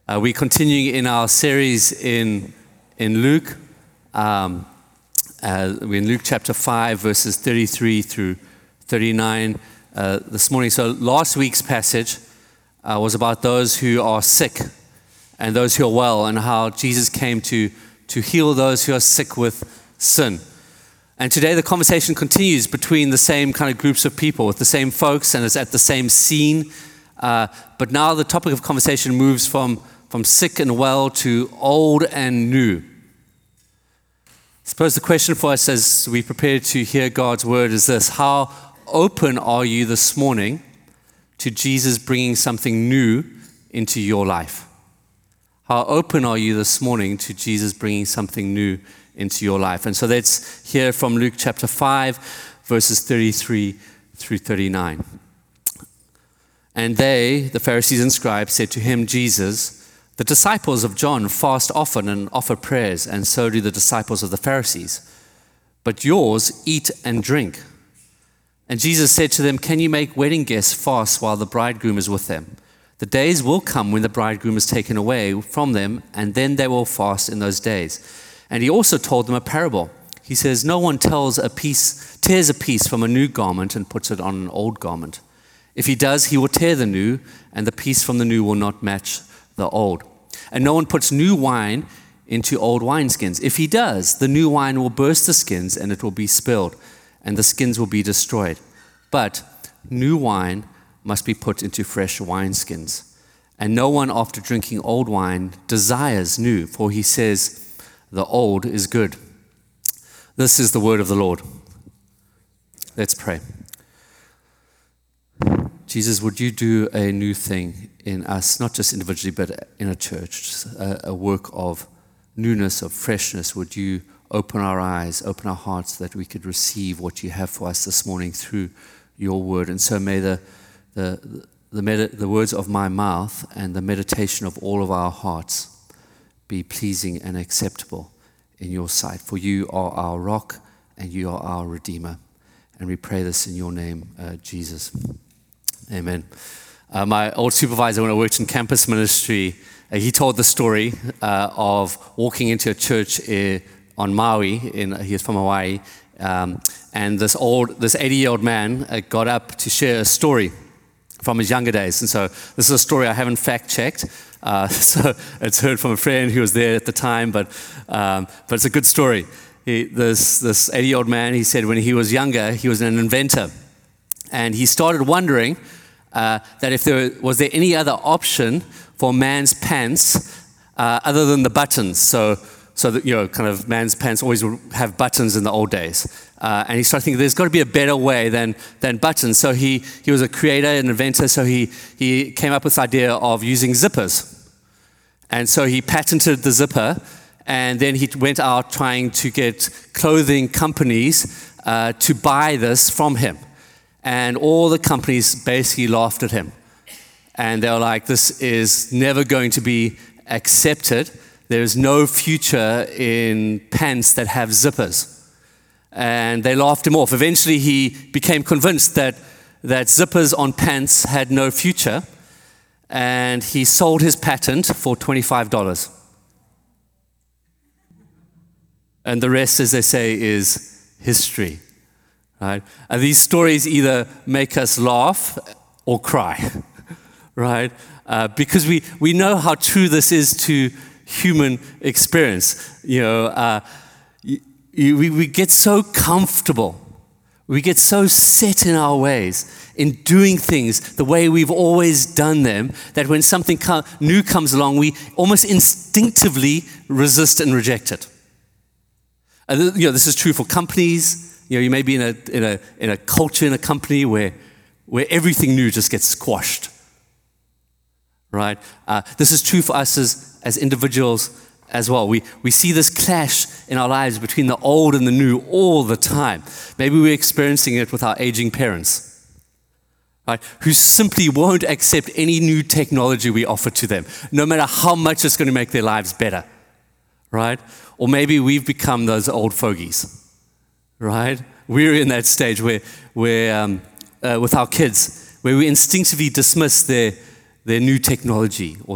We're continuing in our series in Luke. We're in Luke chapter 5, verses 33 through 39 this morning. So last week's passage was about those who are sick and those who are well, and how Jesus came to heal those who are sick with sin. And today the conversation continues between the same kind of groups of people, with the same folks, and it's at the same scene. But now the topic of conversation moves from sick and well to old and new. I suppose the question for us as we prepare to hear God's word is this: how open are you this morning to Jesus bringing something new into your life? How open are you this morning to Jesus bringing something new into your life? And so let's hear from Luke chapter 5, verses 33 through 39. And they, the Pharisees and scribes, said to him, Jesus, the disciples of John fast often and offer prayers, and so do the disciples of the Pharisees. But yours eat and drink. And Jesus said to them, can you make wedding guests fast while the bridegroom is with them? The days will come when the bridegroom is taken away from them, and then they will fast in those days. And he also told them a parable. He says, no one tears a piece from a new garment and puts it on an old garment. If he does, he will tear the new, and the piece from the new will not match the old. And no one puts new wine into old wineskins. If he does, the new wine will burst the skins, and it will be spilled, and the skins will be destroyed. But new wine must be put into fresh wineskins. And no one, after drinking old wine, desires new, for he says, the old is good. This is the word of the Lord. Let's pray. Jesus, would you do a new thing in us, not just individually, but in a church, a work of newness, of freshness? Would you open our eyes, open our hearts, that we could receive what you have for us this morning through your word? And so may the words of my mouth and the meditation of all of our hearts be pleasing and acceptable in your sight. For you are our rock and you are our Redeemer. And we pray this in your name, Jesus. Amen. My old supervisor, when I worked in campus ministry, he told the story of walking into a church on Maui. He is from Hawaii. And this 80-year-old man got up to share a story from his younger days. And so this is a story I haven't fact-checked. So it's heard from a friend who was there at the time, but it's a good story. This 80-year-old man, he said when he was younger, he was an inventor. And he started wondering that if was there any other option for man's pants other than the buttons. So that, kind of man's pants always would have buttons in the old days. And he started thinking there's got to be a better way than buttons. So he was a creator, an inventor, so he came up with the idea of using zippers. And so he patented the zipper, and then he went out trying to get clothing companies to buy this from him. And all the companies basically laughed at him. And they were like, this is never going to be accepted. There's no future in pants that have zippers. And they laughed him off. Eventually, he became convinced that zippers on pants had no future. And he sold his patent for $25. And the rest, as they say, is history. Right? And these stories either make us laugh or cry, right? Because we know how true this is to human experience. We get so comfortable, we get so set in our ways, in doing things the way we've always done them, that when something new comes along, we almost instinctively resist and reject it. This is true for companies. You may be in a culture, in a company where everything new just gets squashed, right? This is true for us as individuals as well. We see this clash in our lives between the old and the new all the time. Maybe we're experiencing it with our aging parents, right? Who simply won't accept any new technology we offer to them, no matter how much it's going to make their lives better, right? Or maybe we've become those old fogies. Right? We're in that stage where with our kids, where we instinctively dismiss their new technology or their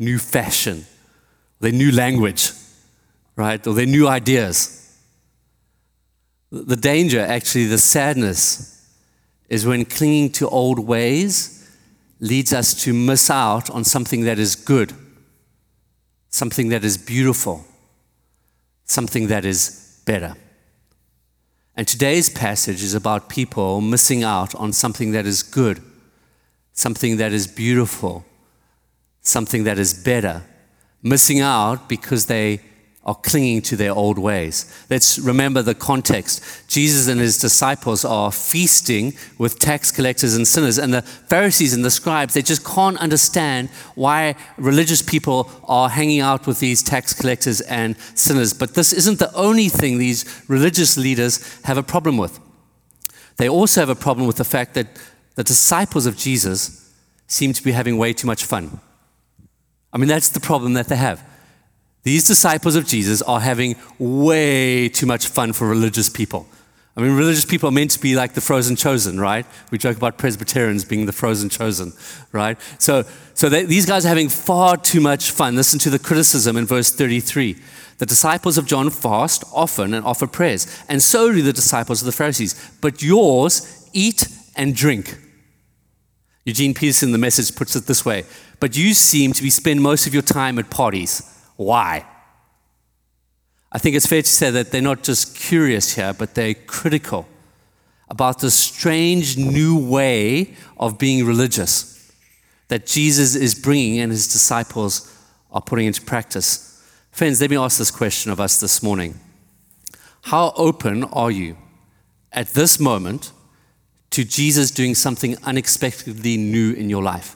new fashion, their new language, right? Or their new ideas. The danger, actually, the sadness, is when clinging to old ways leads us to miss out on something that is good, something that is beautiful, something that is better. And today's passage is about people missing out on something that is good, something that is beautiful, something that is better, missing out because they are clinging to their old ways. Let's remember the context. Jesus and his disciples are feasting with tax collectors and sinners, and the Pharisees and the scribes, they just can't understand why religious people are hanging out with these tax collectors and sinners. But this isn't the only thing these religious leaders have a problem with. They also have a problem with the fact that the disciples of Jesus seem to be having way too much fun. I mean, that's the problem that they have. These disciples of Jesus are having way too much fun for religious people. I mean, religious people are meant to be like the frozen chosen, right? We joke about Presbyterians being the frozen chosen, right? So these guys are having far too much fun. Listen to the criticism in verse 33. The disciples of John fast often and offer prayers, and so do the disciples of the Pharisees. But yours eat and drink. Eugene Peterson, the Message, puts it this way. But you seem to spend most of your time at parties. Why? I think it's fair to say that they're not just curious here, but they're critical about the strange new way of being religious that Jesus is bringing and his disciples are putting into practice. Friends, let me ask this question of us this morning. How open are you at this moment to Jesus doing something unexpectedly new in your life?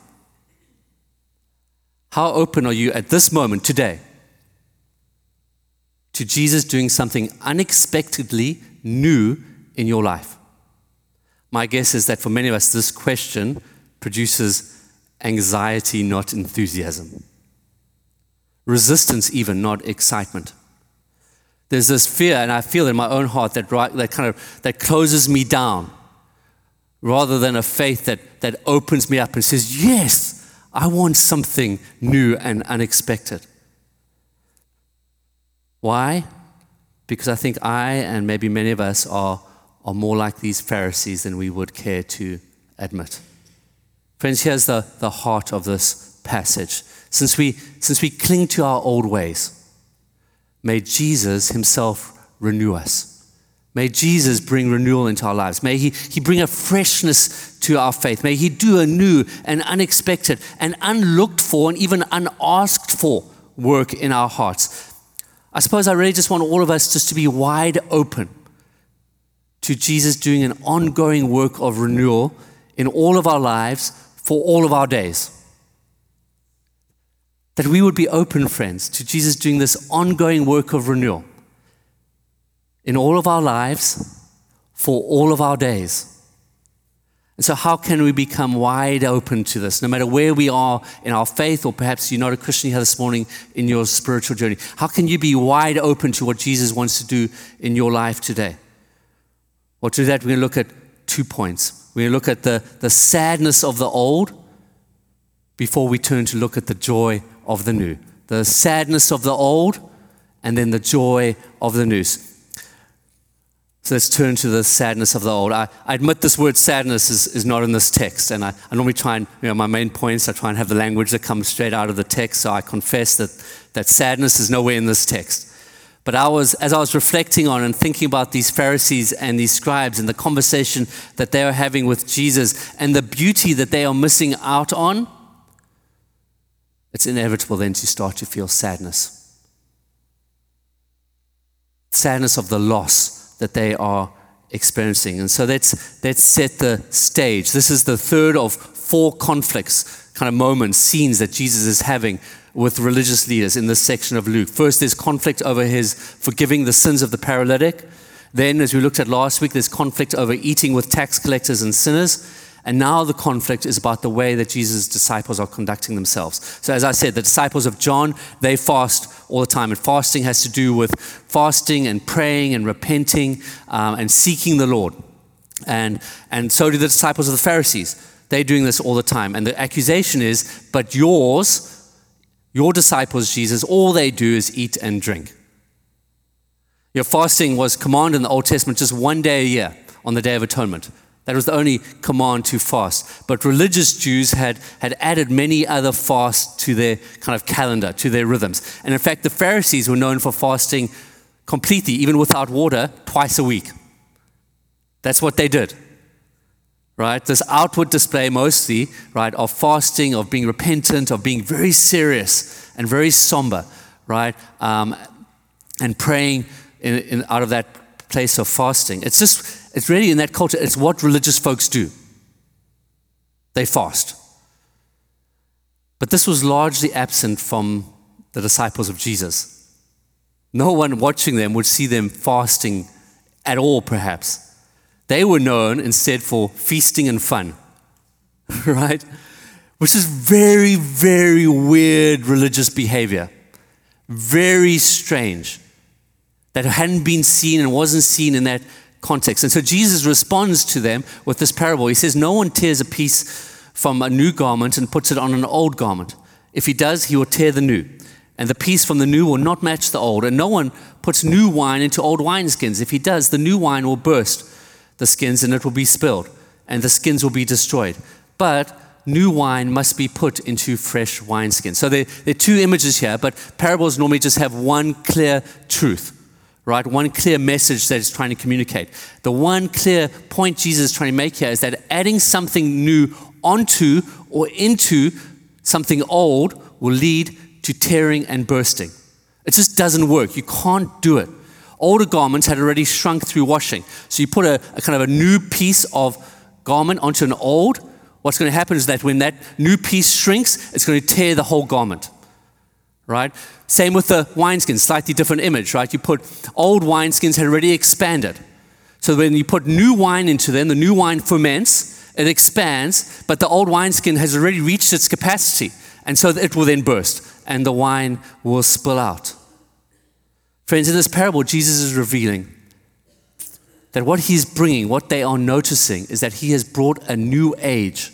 How open are you at this moment, today, to Jesus doing something unexpectedly new in your life? My guess is that for many of us, this question produces anxiety, not enthusiasm. Resistance even, not excitement. There's this fear, and I feel in my own heart that closes me down, rather than a faith that opens me up and says, yes, I want something new and unexpected. Why? Because I think I and maybe many of us are more like these Pharisees than we would care to admit. Friends, here's the heart of this passage. Since we cling to our old ways, may Jesus himself renew us. May Jesus bring renewal into our lives. May he bring a freshness to our faith. May he do a new and unexpected and unlooked for and even unasked for work in our hearts. I suppose I really just want all of us just to be wide open to Jesus doing an ongoing work of renewal in all of our lives for all of our days. That we would be open, friends, to Jesus doing this ongoing work of renewal in all of our lives for all of our days. And so how can we become wide open to this, no matter where we are in our faith, or perhaps you're not a Christian here this morning in your spiritual journey? How can you be wide open to what Jesus wants to do in your life today? Well, to that, we're going to look at 2 points. We're going to look at the sadness of the old before we turn to look at the joy of the new. The sadness of the old and then the joy of the new. So let's turn to the sadness of the old. I admit this word sadness is not in this text, and I normally try and, my main points, I try and have the language that comes straight out of the text, so I confess that sadness is nowhere in this text. But as I was reflecting on and thinking about these Pharisees and these scribes and the conversation that they are having with Jesus and the beauty that they are missing out on, it's inevitable then to start to feel sadness. Sadness of the loss that they are experiencing. And so let's set the stage. This is the third of 4 conflicts, kind of moments, scenes that Jesus is having with religious leaders in this section of Luke. First, there's conflict over his forgiving the sins of the paralytic. Then, as we looked at last week, there's conflict over eating with tax collectors and sinners. And now the conflict is about the way that Jesus' disciples are conducting themselves. So as I said, the disciples of John, they fast all the time. And fasting has to do with fasting and praying and repenting and seeking the Lord. And so do the disciples of the Pharisees. They're doing this all the time. And the accusation is, but yours your disciples, Jesus, all they do is eat and drink. Your fasting was commanded in the Old Testament just one day a year on the Day of Atonement. That was the only command to fast. But religious Jews had added many other fasts to their kind of calendar, to their rhythms. And in fact, the Pharisees were known for fasting completely, even without water, twice a week. That's what they did, right? This outward display mostly, right, of fasting, of being repentant, of being very serious and very somber, right? And praying out of that place of fasting. It's really in that culture, it's what religious folks do. They fast. But this was largely absent from the disciples of Jesus. No one watching them would see them fasting at all, perhaps. They were known instead for feasting and fun, right? Which is very, very weird religious behavior. Very strange. That hadn't been seen and wasn't seen in that context. And so Jesus responds to them with this parable. He says, no one tears a piece from a new garment and puts it on an old garment. If he does, he will tear the new. And the piece from the new will not match the old. And no one puts new wine into old wineskins. If he does, the new wine will burst the skins and it will be spilled. And the skins will be destroyed. But new wine must be put into fresh wineskins. So there are two images here, but parables normally just have one clear truth. Right? One clear message that it's trying to communicate. The one clear point Jesus is trying to make here is that adding something new onto or into something old will lead to tearing and bursting. It just doesn't work. You can't do it. Older garments had already shrunk through washing. So you put a kind of a new piece of garment onto an old, what's going to happen is that when that new piece shrinks, it's going to tear the whole garment. Right? Same with the wineskins, slightly different image, right? You put old wineskins had already expanded. So when you put new wine into them, the new wine ferments, it expands, but the old wineskin has already reached its capacity. And so it will then burst and the wine will spill out. Friends, in this parable, Jesus is revealing that what he's bringing, what they are noticing, is that he has brought a new age.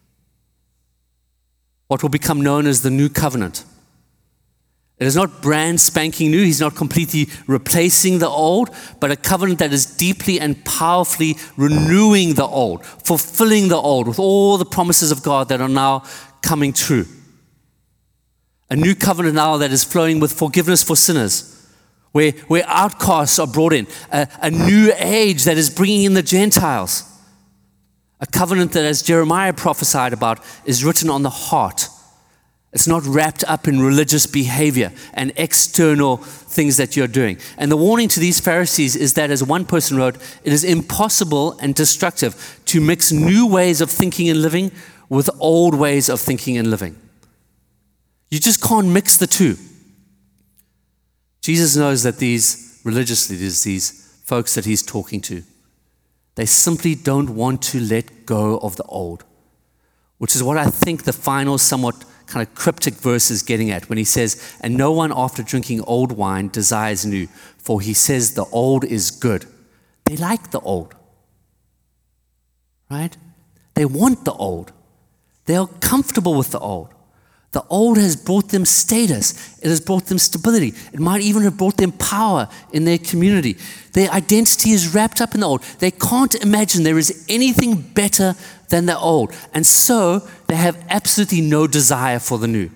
What will become known as the new covenant. It is not brand spanking new. He's not completely replacing the old, but a covenant that is deeply and powerfully renewing the old, fulfilling the old with all the promises of God that are now coming true. A new covenant now that is flowing with forgiveness for sinners, where outcasts are brought in. A new age that is bringing in the Gentiles. A covenant that, as Jeremiah prophesied about, is written on the heart. It's not wrapped up in religious behavior and external things that you're doing. And the warning to these Pharisees is that, as one person wrote, it is impossible and destructive to mix new ways of thinking and living with old ways of thinking and living. You just can't mix the two. Jesus knows that these religious leaders, these folks that he's talking to, they simply don't want to let go of the old, which is what I think the final somewhat kind of cryptic verse is getting at when he says, and no one after drinking old wine desires new, for he says the old is good. They like the old, right? They want the old. They are comfortable with the old. The old has brought them status. It has brought them stability. It might even have brought them power in their community. Their identity is wrapped up in the old. They can't imagine there is anything better than the old. And so they have absolutely no desire for the new.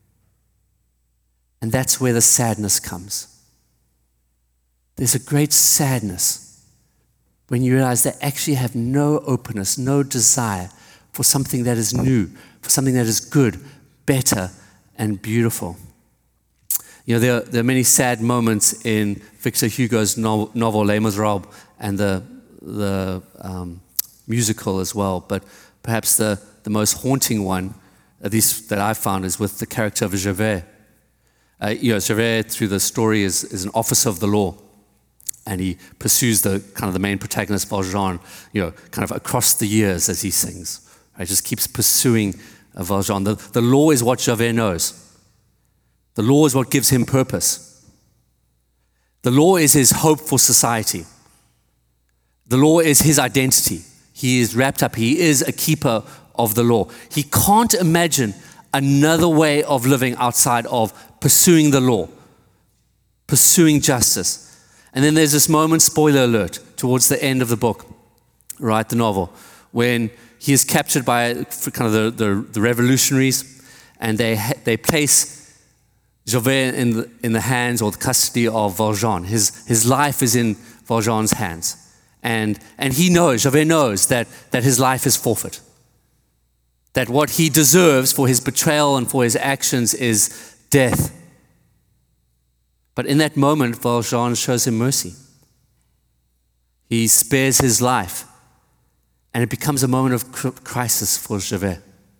And that's where the sadness comes. There's a great sadness when you realize they actually have no openness, no desire for something that is new, for something that is good, better, and beautiful. You know, there are many sad moments in Victor Hugo's novel Les Miserables and the musical as well, but perhaps the most haunting one, at least that I found, is with the character of Javert. Javert, through the story, is an officer of the law, and he pursues the main protagonist, Valjean, kind of across the years as he sings. Right? Just keeps pursuing Valjean. The law is what Javert knows. The law is what gives him purpose. The law is his hope for society. The law is his identity. He is wrapped up. He is a keeper of the law. He can't imagine another way of living outside of pursuing the law, pursuing justice. And then there's this moment, spoiler alert, towards the end of the book, right, the novel, when he is captured by kind of the revolutionaries, and they place Javert in the hands or the custody of Valjean. His life is in Valjean's hands. And Javert knows that his life is forfeit. That what he deserves for his betrayal and for his actions is death. But in that moment, Valjean shows him mercy. He spares his life. And it becomes a moment of crisis for Javert.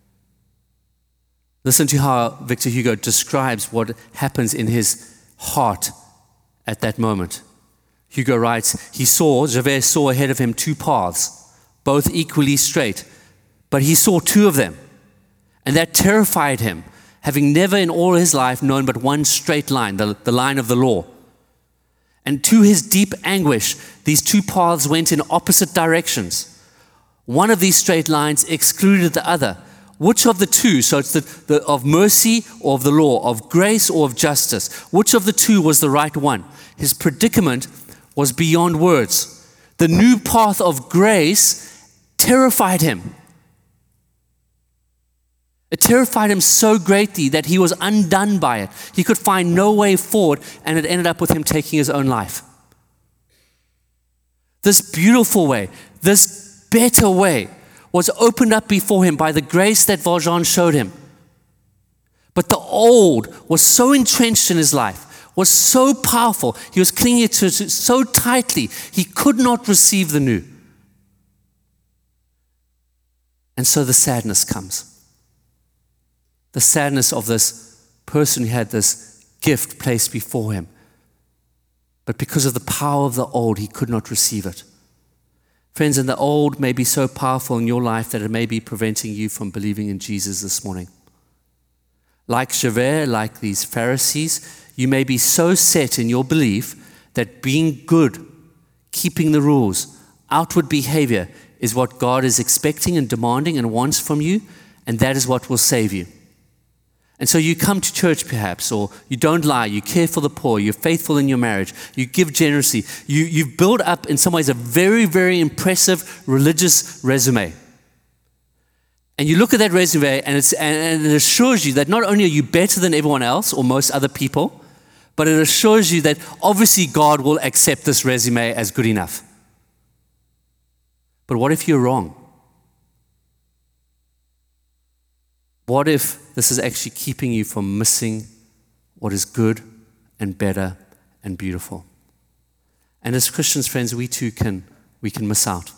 Listen to how Victor Hugo describes what happens in his heart at that moment. Hugo writes, Javert saw ahead of him two paths, both equally straight, but he saw two of them, and that terrified him, having never in all his life known but one straight line, the line of the law. And to his deep anguish, these two paths went in opposite directions. One of these straight lines excluded the other. Which of the two, so it's the of mercy or of the law, of grace or of justice, which of the two was the right one? His predicament was beyond words. The new path of grace terrified him. It terrified him so greatly that he was undone by it. He could find no way forward, and it ended up with him taking his own life. This beautiful way, this better way, was opened up before him by the grace that Valjean showed him. But the old was so entrenched in his life, was so powerful, he was clinging to it so tightly, he could not receive the new. And so the sadness comes. The sadness of this person who had this gift placed before him. But because of the power of the old, he could not receive it. Friends, and the old may be so powerful in your life that it may be preventing you from believing in Jesus this morning. Like Javert, like these Pharisees, you may be so set in your belief that being good, keeping the rules, outward behavior is what God is expecting and demanding and wants from you, and that is what will save you. And so you come to church perhaps, or you don't lie, you care for the poor, you're faithful in your marriage, you give generously. You've built up in some ways a very, very impressive religious resume. And you look at that resume and it assures you that not only are you better than everyone else or most other people, but it assures you that obviously God will accept this resume as good enough. But what if you're wrong? What if this is actually keeping you from missing what is good and better and beautiful? And as Christians, friends, we too can miss out.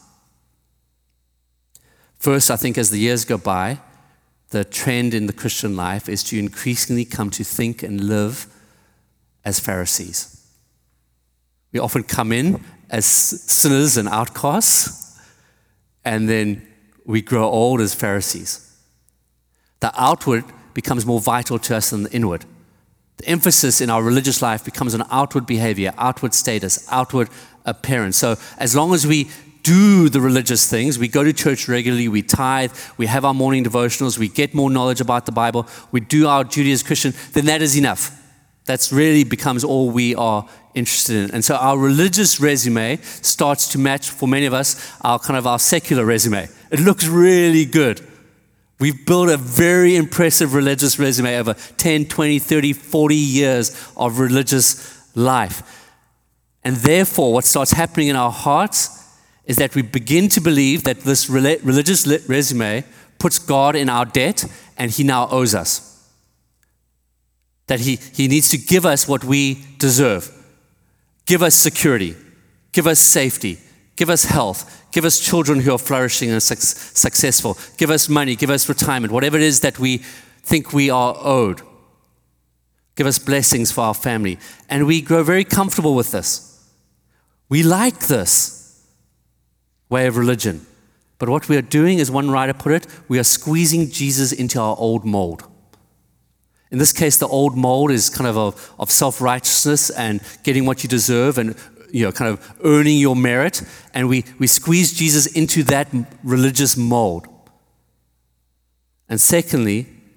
First, I think as the years go by, the trend in the Christian life is to increasingly come to think and live as Pharisees. We often come in as sinners and outcasts, and then we grow old as Pharisees. The outward becomes more vital to us than the inward. The emphasis in our religious life becomes on outward behavior, outward status, outward appearance. So as long as we do the religious things, we go to church regularly, we tithe, we have our morning devotionals, we get more knowledge about the Bible, we do our duty as Christian, then that is enough. That really becomes all we are interested in. And so our religious resume starts to match, for many of us, our secular resume. It looks really good. We've built a very impressive religious resume over 10, 20, 30, 40 years of religious life. And therefore, what starts happening in our hearts is that we begin to believe that this religious resume puts God in our debt and he now owes us. That he needs to give us what we deserve. Give us security. Give us safety. Give us health. Give us children who are flourishing and successful. Give us money. Give us retirement. Whatever it is that we think we are owed. Give us blessings for our family. And we grow very comfortable with this. We like this way of religion. But what we are doing, as one writer put it, we are squeezing Jesus into our old mold. In this case, the old mold is kind of self-righteousness and getting what you deserve and kind of earning your merit, and we squeeze Jesus into that religious mold. And secondly,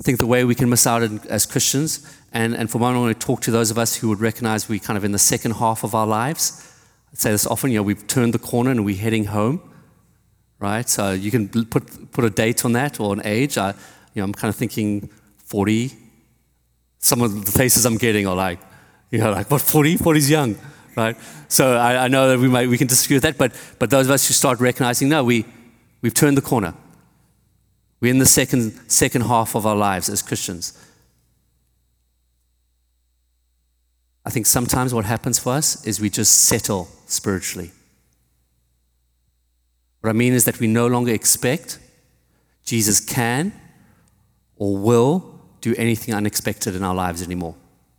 I think the way we can miss out as Christians, and for a moment I want to talk to those of us who would recognize we're kind of in the second half of our lives. I say this often, we've turned the corner and we're heading home, right? So you can put a date on that or an age. I'm kind of thinking 40. Some of the faces I'm getting are like, what, 40? 40's young, right? So I know that we can disagree with that, but those of us who start recognizing, no, we've turned the corner. We're in the second half of our lives as Christians. I think sometimes what happens for us is we just settle spiritually. What I mean is that we no longer expect Jesus can or will do anything unexpected in our lives anymore.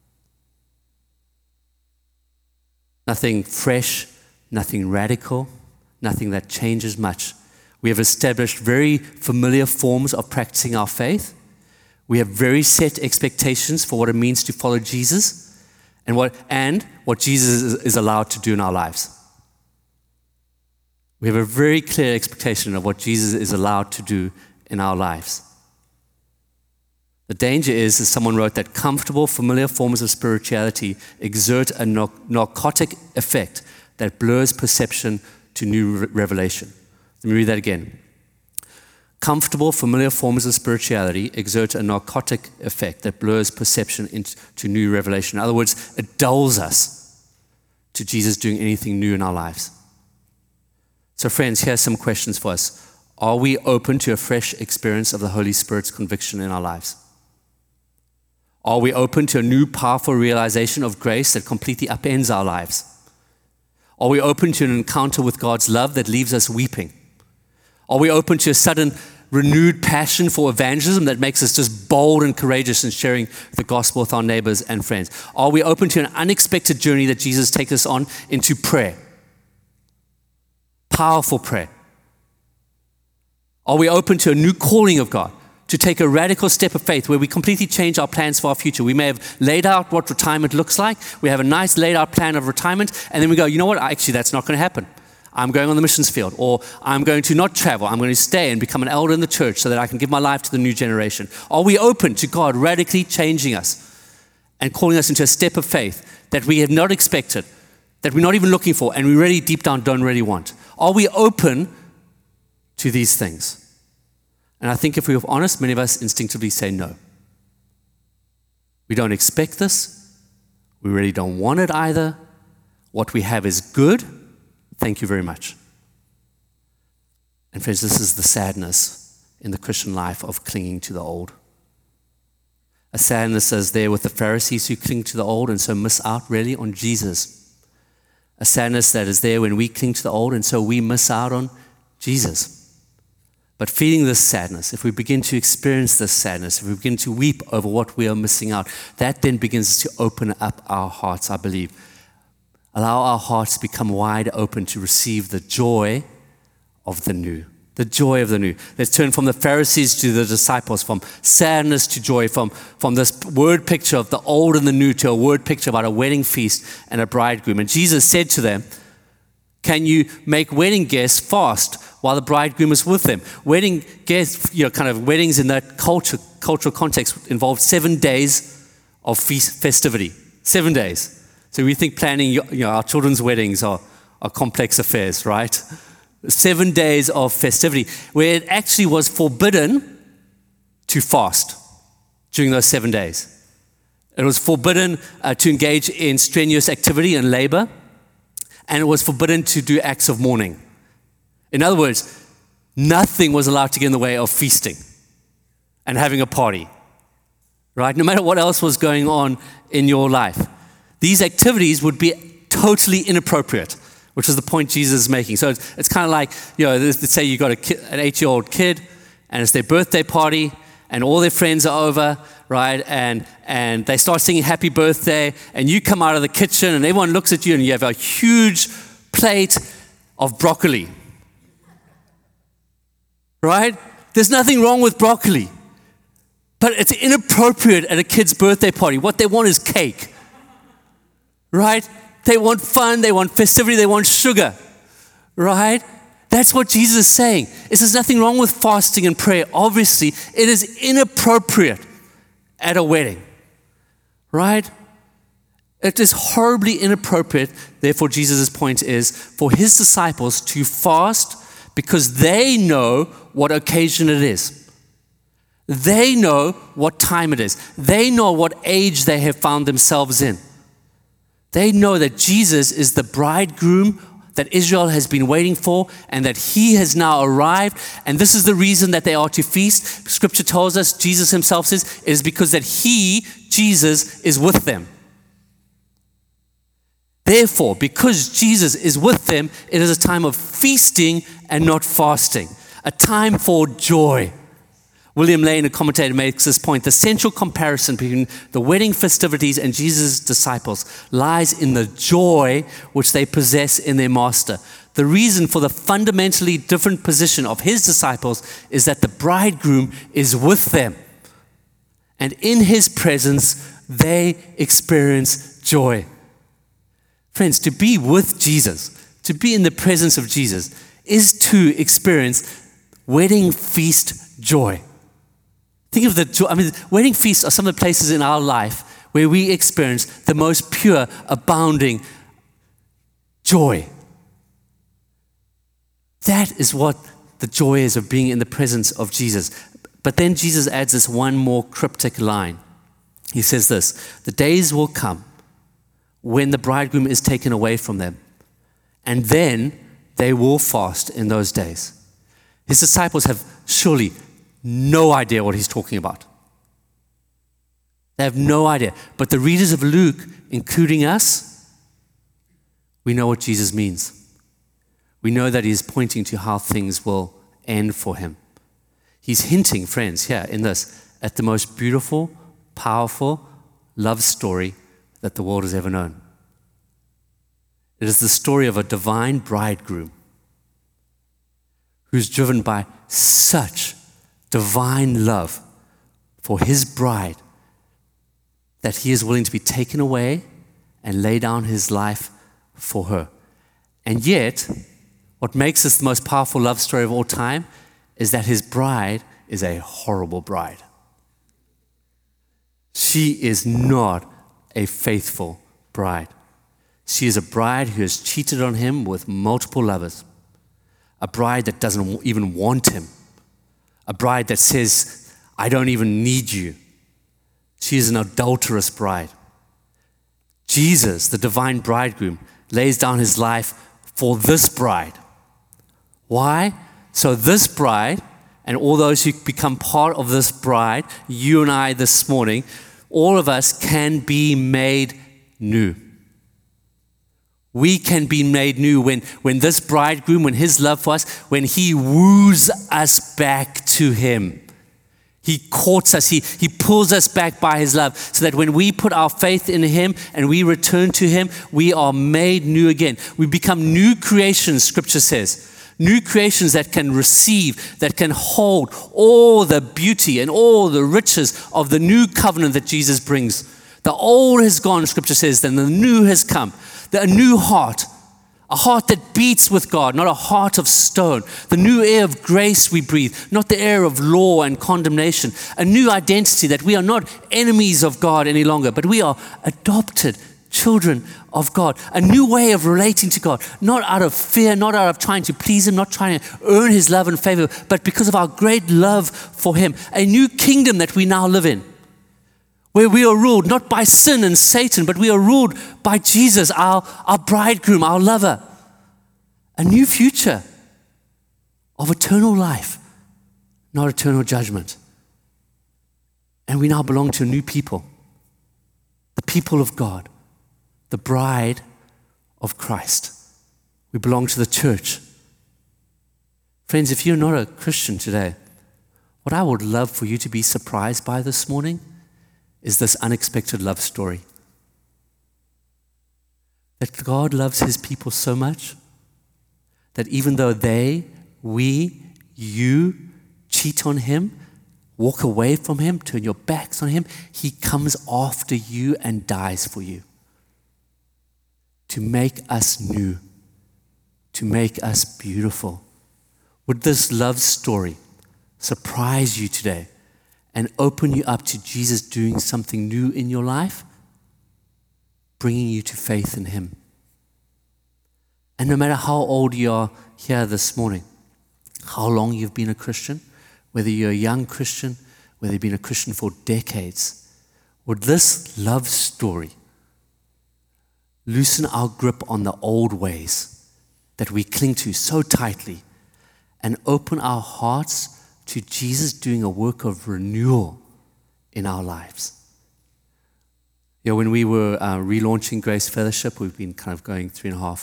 Nothing fresh, nothing radical, nothing that changes much. We have established very familiar forms of practicing our faith. We have very set expectations for what it means to follow Jesus and what Jesus is allowed to do in our lives. We have a very clear expectation of what Jesus is allowed to do in our lives. The danger is, as someone wrote, that comfortable, familiar forms of spirituality exert a narcotic effect that blurs perception to new revelation. Let me read that again. Comfortable, familiar forms of spirituality exert a narcotic effect that blurs perception into new revelation. In other words, it dulls us to Jesus doing anything new in our lives. So friends, here's some questions for us. Are we open to a fresh experience of the Holy Spirit's conviction in our lives? Are we open to a new powerful realization of grace that completely upends our lives? Are we open to an encounter with God's love that leaves us weeping? Are we open to a sudden renewed passion for evangelism that makes us just bold and courageous in sharing the gospel with our neighbors and friends? Are we open to an unexpected journey that Jesus takes us on into prayer? Powerful prayer. Are we open to a new calling of God, to take a radical step of faith where we completely change our plans for our future? We may have laid out what retirement looks like. We have a nice laid out plan of retirement, and then we go, you know what, actually that's not going to happen. I'm going on the missions field, or I'm going to not travel. I'm going to stay and become an elder in the church so that I can give my life to the new generation. Are we open to God radically changing us and calling us into a step of faith that we have not expected, that we're not even looking for, and we really deep down don't really want? Are we open to these things? And I think if we're honest, many of us instinctively say no. We don't expect this. We really don't want it either. What we have is good. Thank you very much. And friends, this is the sadness in the Christian life of clinging to the old. A sadness as there with the Pharisees who cling to the old and so miss out really on Jesus. A sadness that is there when we cling to the old and so we miss out on Jesus. But feeling this sadness, if we begin to experience this sadness, if we begin to weep over what we are missing out, that then begins to open up our hearts, I believe. Allow our hearts to become wide open to receive the joy of the new. The joy of the new. Let's turn from the Pharisees to the disciples, from sadness to joy, from this word picture of the old and the new to a word picture about a wedding feast and a bridegroom. And Jesus said to them, can you make wedding guests fast while the bridegroom is with them? Wedding guests, kind of weddings in that cultural context involved 7 days of festivity. 7 days. So we think planning our children's weddings are complex affairs, right? 7 days of festivity, where it actually was forbidden to fast during those 7 days. It was forbidden to engage in strenuous activity and labor, and it was forbidden to do acts of mourning. In other words, nothing was allowed to get in the way of feasting and having a party, right? No matter what else was going on in your life. These activities would be totally inappropriate, which is the point Jesus is making. So it's kind of like, let's say you got an 8-year-old kid, and it's their birthday party, and all their friends are over, right? And they start singing happy birthday, and you come out of the kitchen, and everyone looks at you, and you have a huge plate of broccoli, right? There's nothing wrong with broccoli, but it's inappropriate at a kid's birthday party. What they want is cake. Right? They want fun, they want festivity, they want sugar. Right? That's what Jesus is saying. There's nothing wrong with fasting and prayer. Obviously, it is inappropriate at a wedding, right? It is horribly inappropriate, therefore Jesus' point is, for his disciples to fast because they know what occasion it is. They know what time it is. They know what age they have found themselves in. They know that Jesus is the bridegroom that Israel has been waiting for and that he has now arrived. And this is the reason that they are to feast. Scripture tells us, Jesus himself says, it is because that he, Jesus, is with them. Therefore, because Jesus is with them, it is a time of feasting and not fasting, a time for joy. William Lane, a commentator, makes this point. The central comparison between the wedding festivities and Jesus' disciples lies in the joy which they possess in their master. The reason for the fundamentally different position of his disciples is that the bridegroom is with them. And in his presence, they experience joy. Friends, to be with Jesus, to be in the presence of Jesus, is to experience wedding feast joy. Think of the joy. Wedding feasts are some of the places in our life where we experience the most pure, abounding joy. That is what the joy is of being in the presence of Jesus. But then Jesus adds this one more cryptic line. He says this, the days will come when the bridegroom is taken away from them, and then they will fast in those days. His disciples have surely no idea what he's talking about. They have no idea. But the readers of Luke, including us, we know what Jesus means. We know that he's pointing to how things will end for him. He's hinting, friends, here in this, at the most beautiful, powerful love story that the world has ever known. It is the story of a divine bridegroom who's driven by such divine love for his bride that he is willing to be taken away and lay down his life for her. And yet, what makes this the most powerful love story of all time is that his bride is a horrible bride. She is not a faithful bride. She is a bride who has cheated on him with multiple lovers. A bride that doesn't even want him. A bride that says, I don't even need you. She is an adulterous bride. Jesus, the divine bridegroom, lays down his life for this bride. Why? So this bride, and all those who become part of this bride, you and I this morning, all of us can be made new. We can be made new when this bridegroom, when his love for us, when he woos us back to him. He courts us, he pulls us back by his love, so that when we put our faith in him and we return to him, we are made new again. We become new creations, scripture says. New creations that can receive, that can hold all the beauty and all the riches of the new covenant that Jesus brings. The old has gone, scripture says, then the new has come. A new heart, a heart that beats with God, not a heart of stone. The new air of grace we breathe, not the air of law and condemnation. A new identity that we are not enemies of God any longer, but we are adopted children of God. A new way of relating to God, not out of fear, not out of trying to please him, not trying to earn his love and favor, but because of our great love for him. A new kingdom that we now live in, where we are ruled not by sin and Satan, but we are ruled by Jesus, our bridegroom, our lover. A new future of eternal life, not eternal judgment. And we now belong to a new people, the people of God, the bride of Christ. We belong to the church. Friends, if you're not a Christian today, what I would love for you to be surprised by this morning is this unexpected love story. That God loves his people so much that even though you cheat on him, walk away from him, turn your backs on him, he comes after you and dies for you. To make us new, to make us beautiful. Would this love story surprise you today and open you up to Jesus doing something new in your life, bringing you to faith in Him. And no matter how old you are here this morning, how long you've been a Christian, whether you're a young Christian, whether you've been a Christian for decades, would this love story loosen our grip on the old ways that we cling to so tightly and open our hearts to Jesus doing a work of renewal in our lives? When we were relaunching Grace Fellowship, we've been kind of going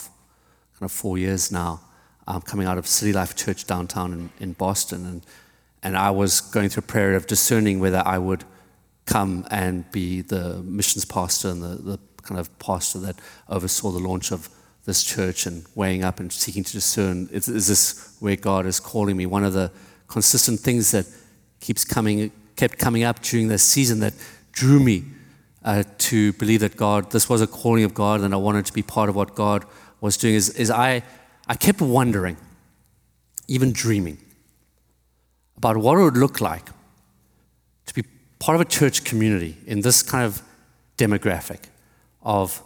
4 years now, coming out of City Life Church downtown in Boston. And I was going through a period of discerning whether I would come and be the missions pastor and the kind of pastor that oversaw the launch of this church, and weighing up and seeking to discern, is this where God is calling me? One of the consistent things that kept coming up during this season that drew me to believe that this was a calling of God, and I wanted to be part of what God was doing, is I kept wondering, even dreaming, about what it would look like to be part of a church community in this kind of demographic of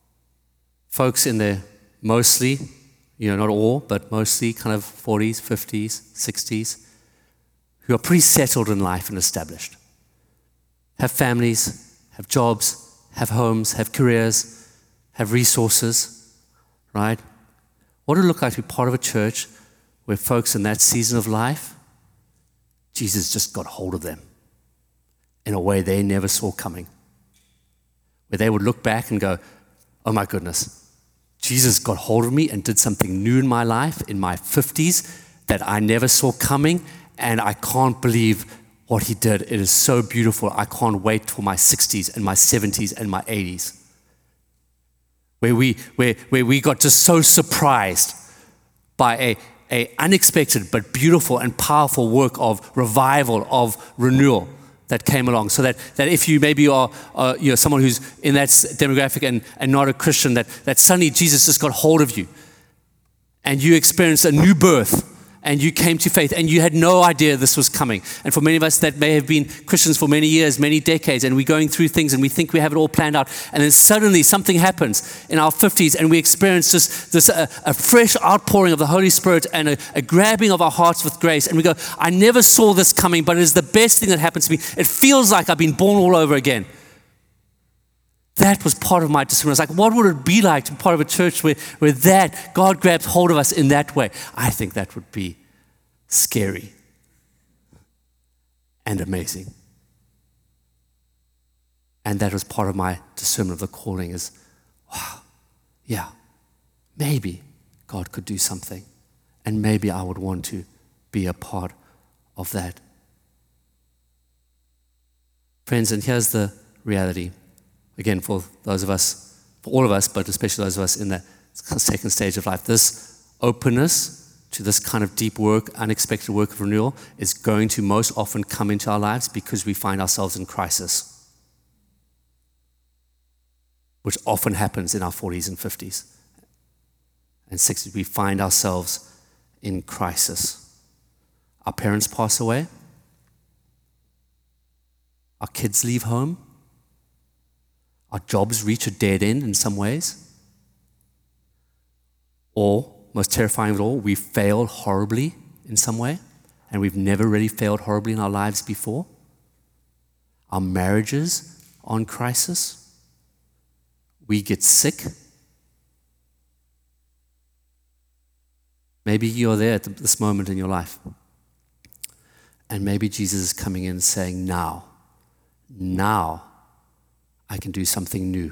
folks in their mostly, not all, but mostly kind of 40s, 50s, 60s, who are pretty settled in life and established, have families, have jobs, have homes, have careers, have resources, right? What would it look like to be part of a church where folks in that season of life, Jesus just got hold of them in a way they never saw coming, where they would look back and go, oh my goodness, Jesus got hold of me and did something new in my life in my 50s that I never saw coming, and I can't believe what He did. It is so beautiful. I can't wait for my 60s and my 70s and my 80s. Where we got just so surprised by a unexpected but beautiful and powerful work of revival, of renewal that came along. So that if you maybe are someone who's in that demographic and not a Christian, that suddenly Jesus just got hold of you and you experienced a new birth and you came to faith and you had no idea this was coming. And for many of us that may have been Christians for many years, many decades, and we're going through things and we think we have it all planned out, and then suddenly something happens in our 50s and we experience this a fresh outpouring of the Holy Spirit and a grabbing of our hearts with grace, and we go, I never saw this coming, but it is the best thing that happened to me. It feels like I've been born all over again. That was part of my discernment. I was like, what would it be like to be part of a church where that God grabs hold of us in that way? I think that would be scary and amazing. And that was part of my discernment of the calling is, wow, yeah, maybe God could do something, and maybe I would want to be a part of that. Friends, and here's the reality. Again, for those of us, for all of us, but especially those of us in that second stage of life, this openness to this kind of deep work, unexpected work of renewal is going to most often come into our lives because we find ourselves in crisis, which often happens in our 40s and 50s and 60s. We find ourselves in crisis. Our parents pass away. Our kids leave home. Our jobs reach a dead end in some ways. Or, most terrifying of all, we failed horribly in some way, and we've never really failed horribly in our lives before. Our marriages are in crisis. We get sick. Maybe you're there at this moment in your life, and maybe Jesus is coming in saying, now, I can do something new.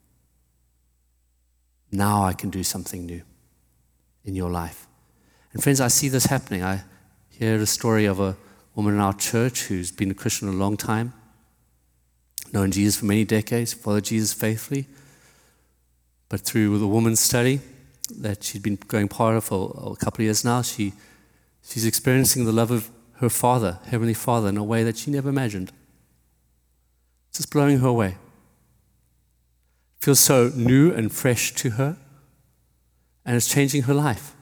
Now I can do something new in your life. And friends, I see this happening. I hear the story of a woman in our church who's been a Christian a long time, known Jesus for many decades, followed Jesus faithfully. But through the woman's study that she'd been going part of for a couple of years now, she's experiencing the love of her Father, Heavenly Father, in a way that she never imagined. It's just blowing her away. Feels so new and fresh to her, and it's changing her life.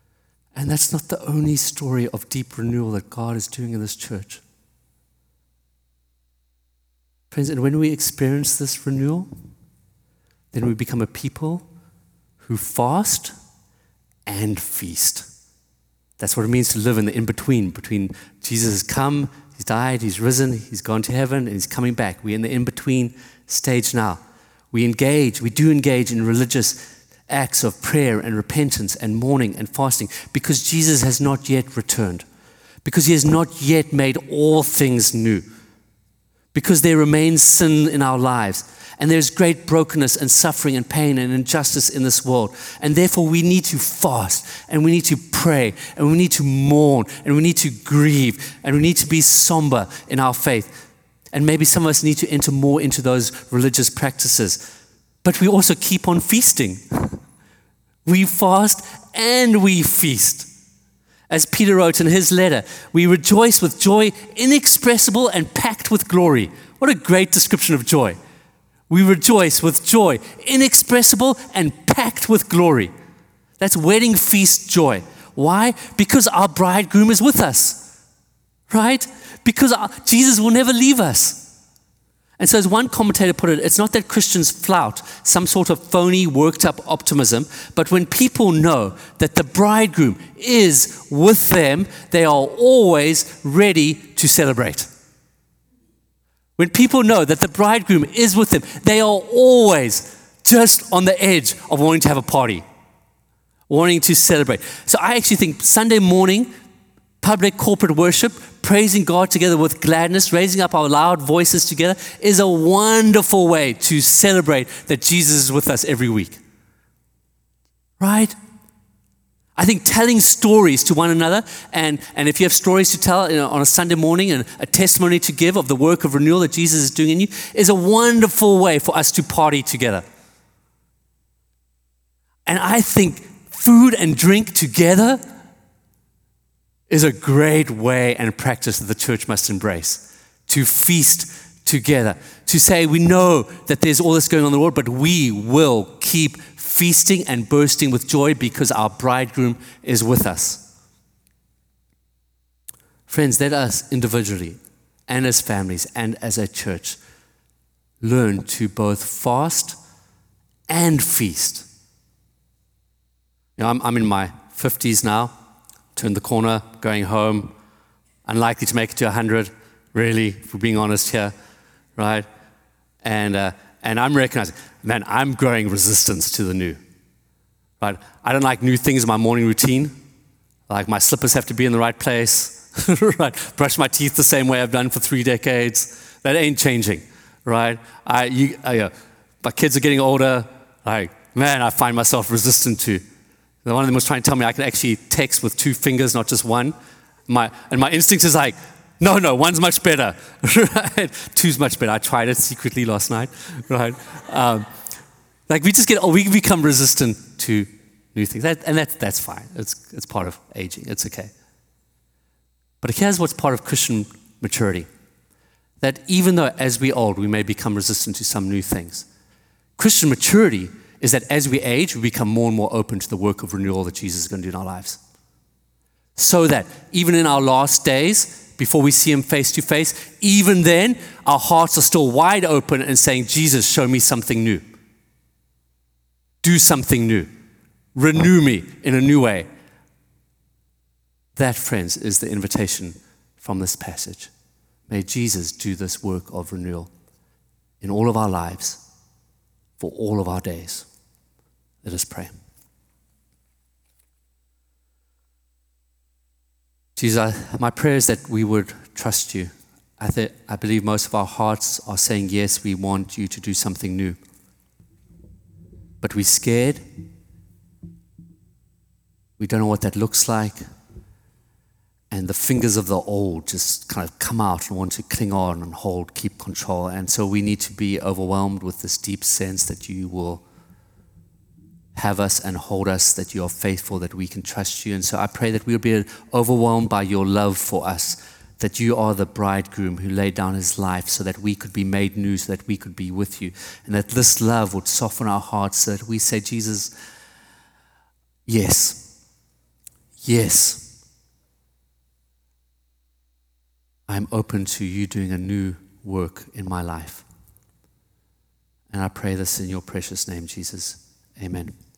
And that's not the only story of deep renewal that God is doing in this church. Friends, and when we experience this renewal, then we become a people who fast and feast. That's what it means to live in the in-between, between Jesus has come, he's died, he's risen, he's gone to heaven, and he's coming back. We're in the in-between stage now. We do engage in religious acts of prayer and repentance and mourning and fasting because Jesus has not yet returned, because he has not yet made all things new, because there remains sin in our lives, and there's great brokenness and suffering and pain and injustice in this world. And therefore we need to fast, and we need to pray, and we need to mourn, and we need to grieve, and we need to be somber in our faith. And maybe some of us need to enter more into those religious practices. But we also keep on feasting. We fast and we feast. As Peter wrote in his letter, we rejoice with joy inexpressible and packed with glory. What a great description of joy. We rejoice with joy inexpressible and packed with glory. That's wedding feast joy. Why? Because our bridegroom is with us, right? Because Jesus will never leave us. And so as one commentator put it, it's not that Christians flout some sort of phony, worked-up optimism, but when people know that the bridegroom is with them, they are always ready to celebrate. When people know that the bridegroom is with them, they are always just on the edge of wanting to have a party, wanting to celebrate. So I actually think Sunday morning, public corporate worship, praising God together with gladness, raising up our loud voices together, is a wonderful way to celebrate that Jesus is with us every week. Right? I think telling stories to one another, and if you have stories to tell on a Sunday morning and a testimony to give of the work of renewal that Jesus is doing in you, is a wonderful way for us to party together. And I think food and drink together is a great way and practice that the church must embrace. To feast together. To say we know that there's all this going on in the world, but we will keep feasting and bursting with joy because our bridegroom is with us. Friends, let us individually and as families and as a church learn to both fast and feast. I'm in my 50s now. Turned the corner, going home, unlikely to make it to 100, really, if we're being honest here, right? And I'm recognizing, man, I'm growing resistance to the new, right? I don't like new things in my morning routine. Like my slippers have to be in the right place, right? Brush my teeth the same way I've done for 3 decades. That ain't changing, right? My kids are getting older. Like, man, I find myself resistant to. One of them was trying to tell me I could actually text with 2 fingers, not just one. My instinct is like, no, one's much better. Right? 2's much better. I tried it secretly last night. Right? We become resistant to new things, that's fine. It's part of aging. It's okay. But here's what's part of Christian maturity: that even though as we old, we may become resistant to some new things, Christian maturity is that as we age, we become more and more open to the work of renewal that Jesus is going to do in our lives. So that even in our last days, before we see him face to face, even then, our hearts are still wide open and saying, Jesus, show me something new. Do something new. Renew me in a new way. That, friends, is the invitation from this passage. May Jesus do this work of renewal in all of our lives, for all of our days. Let us pray. Jesus, my prayer is that we would trust you. I believe most of our hearts are saying, yes, we want you to do something new. But we're scared. We don't know what that looks like. And the fingers of the old just kind of come out and want to cling on and hold, keep control. And so we need to be overwhelmed with this deep sense that you will have us and hold us, that you are faithful, that we can trust you. And so I pray that we'll be overwhelmed by your love for us, that you are the bridegroom who laid down his life so that we could be made new, so that we could be with you. And that this love would soften our hearts so that we say, Jesus, yes, I'm open to you doing a new work in my life. And I pray this in your precious name, Jesus. Amen.